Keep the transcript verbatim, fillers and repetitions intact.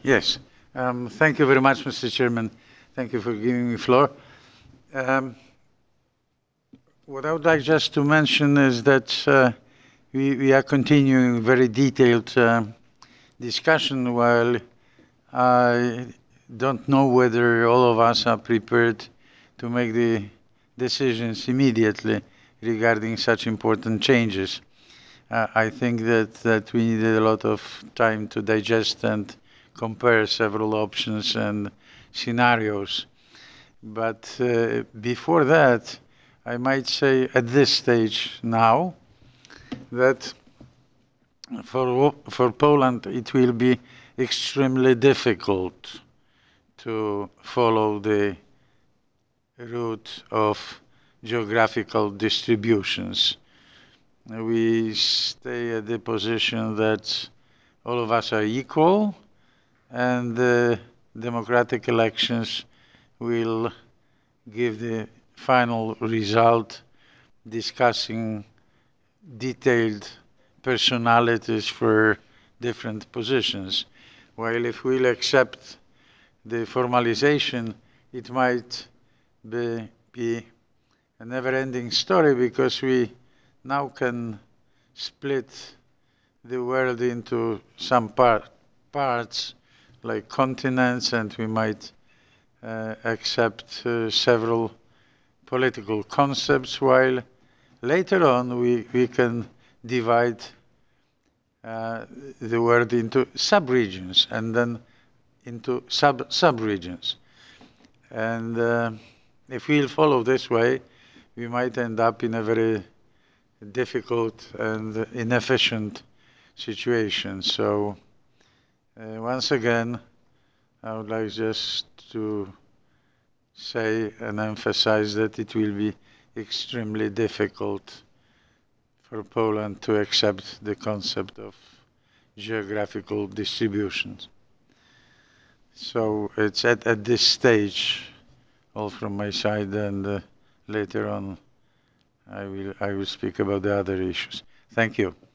Yes. Um, thank you very much, Mister Chairman. Thank you for giving me floor. Um, what I would like just to mention is that uh, we, we are continuing very detailed uh, discussion while I don't know whether all of us are prepared to make the decisions immediately regarding such important changes. Uh, I think that, that we needed a lot of time to digest and compare several options and scenarios. But uh, before that, I might say at this stage now that for, for Poland it will be extremely difficult to follow the route of geographical distributions. We stay at the position that all of us are equal and the democratic elections will give the final result, discussing detailed personalities for different positions. While if we'll accept the formalization, it might be, be a never-ending story because we now can split the world into some part, parts like continents, and we might uh, accept uh, several political concepts, while later on we, we can divide uh, the world into sub-regions and then into sub sub-regions. And uh, if we'll follow this way, we might end up in a very difficult and inefficient situation. So uh, once again, I would like just to say and emphasize that it will be extremely difficult for Poland to accept the concept of geographical distributions. So it's at, at this stage, all from my side, and uh, later on I will, I will speak about the other issues. Thank you.